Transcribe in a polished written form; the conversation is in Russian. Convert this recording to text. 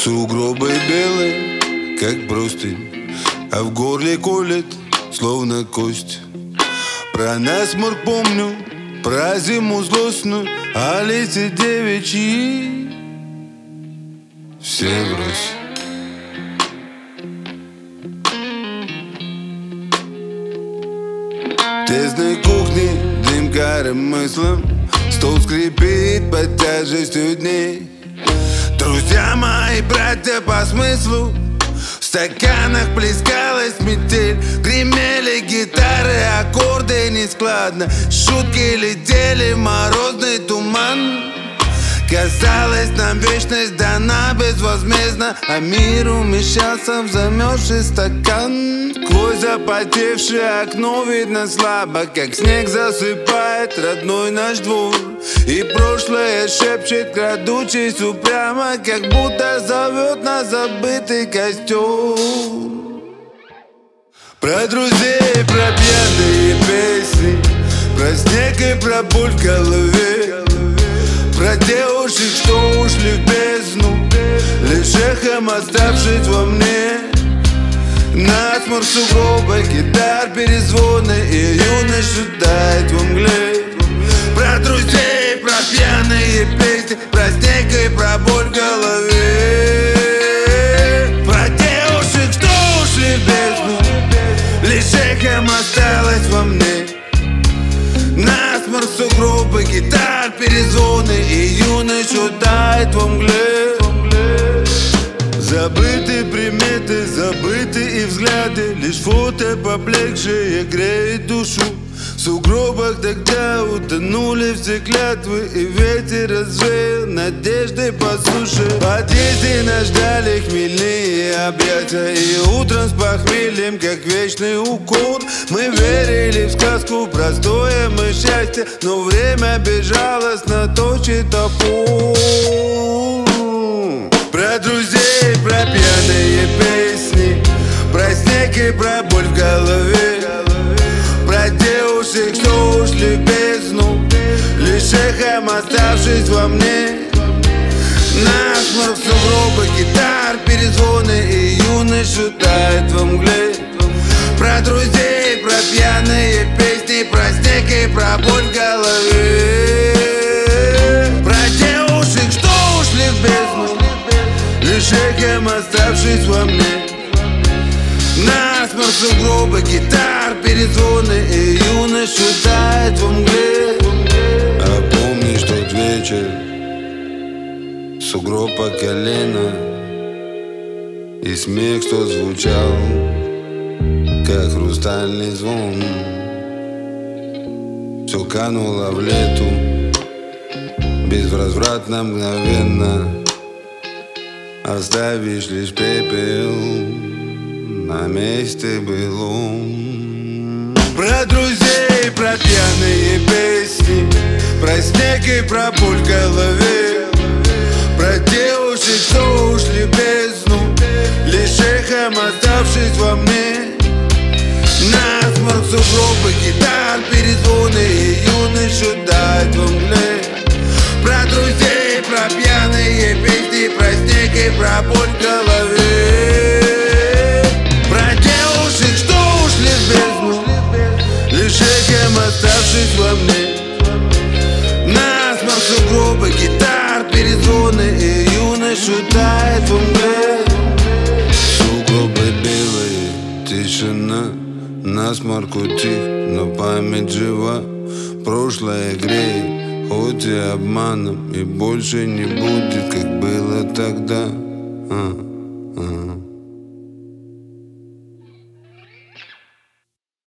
Сугробы белые, как простынь, а в горле колет, словно кость. Про насморк помню, про зиму злостную, а лица девичьи все врозь. В тесной кухне дым коромыслом, стол скрипит под тяжестью дней. Друзья мои, братья по смыслу, в стаканах плескалась метель. Гремели гитары, аккорды нескладно, шутки летели в морозный туман. Казалось, нам вечность дана безвозмездно, а мир умещался в замерзший стакан. Сквозь запотевшее окно видно слабо, как снег засыпает родной наш двор. И прошлое шепчет, крадучись упрямо, как будто зовет на забытый костер. Про друзей, про пьяные песни, про снег и про боль в голове, про девушек, что ушли в бездну, лишь эхом оставшись во мне. Насморк, сугробы, гитар, перезвоны, и юность шутает во мгле. Про друзей, про пьяные песни, про снег и про боль в голове, про девушек, что ушли в бездну, лишь эхом осталось во мне. Насморк, сугробы, гитар, перезвоны, и юность шутает во мгле. Забыты приметы, забыты и взгляды, лишь фото поблекшие греет душу. В сугробах тогда утонули все клятвы, и ветер развеял надежды по суше. В подъезде нас ждали хмельные объятия, и утром с похмельем, как вечный укор, мы верили в сказку простое мы счастье, но время безжалостно точит топор. Про друзей, про пьяные песни, про снег и про боль в голове, про девушек, что ушли в бездну, лишь эхом оставшись во мне. Насморк, сугробы, гитар, перезвоны, и юность шутает во мгле. Про друзей, про пьяные песни, про снег и про боль в голове, про девушек, что ушли в бездну, лишь эхом оставшись во мне. Насморк, сугробы, гитар, перезвоны, и юность шутает во мгле. А помнишь тот вечер, сугроб по колено, и смех, что звучал, как хрустальный звон. Все кануло в лету, безвозвратно, мгновенно, оставишь лишь пепел на месте былом. Про друзей, про пьяные песни, про снег и про боль в голове, про девушек, что ушли в бездну, лишь эхом оставшись во мне. Насморк, сугробы, гитар, перезвоны, и юность шутает во мгле. Про друзей, про пьяные песни, про снег и про боль в голове, про девушек, что ушли в бездну, лишь эхом оставшись во мне. Насморк, сугробы, гитар, перезвоны, и юность шутает во мгле. Сугробы белые, тишина, насморк утих, но память жива. Прошлое греет, хоть и обманом, и больше не будет, как было тогда.